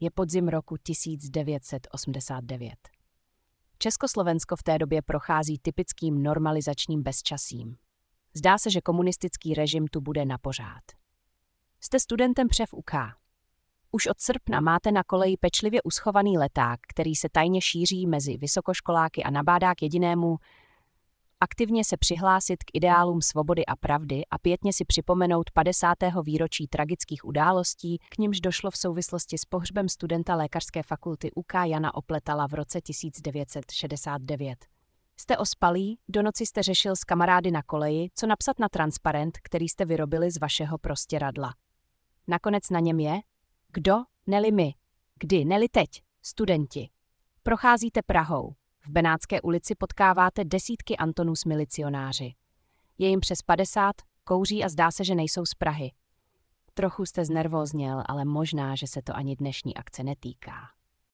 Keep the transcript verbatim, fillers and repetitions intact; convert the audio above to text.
Je podzim roku tisíc devět set osmdesát devět. Československo v té době prochází typickým normalizačním bezčasím. Zdá se, že komunistický režim tu bude na pořád. Jste studentem přev U K. Už od srpna máte na koleji pečlivě uschovaný leták, který se tajně šíří mezi vysokoškoláky a nabádá k jedinému aktivně se přihlásit k ideálům svobody a pravdy a pětně si připomenout padesátého výročí tragických událostí, k nimž došlo v souvislosti s pohřbem studenta lékařské fakulty U K Jana Opletala v roce tisíc devět set šedesát devět. Jste ospalí, do noci jste řešil s kamarády na koleji, co napsat na transparent, který jste vyrobili z vašeho prostěradla. Nakonec na něm je: kdo, neli my, kdy, neli teď, studenti. Procházíte Prahou. V Benátské ulici potkáváte desítky Antonů s milicionáři. Je jim přes padesát, kouří a zdá se, že nejsou z Prahy. Trochu jste znervózněl, ale možná, že se to ani dnešní akce netýká.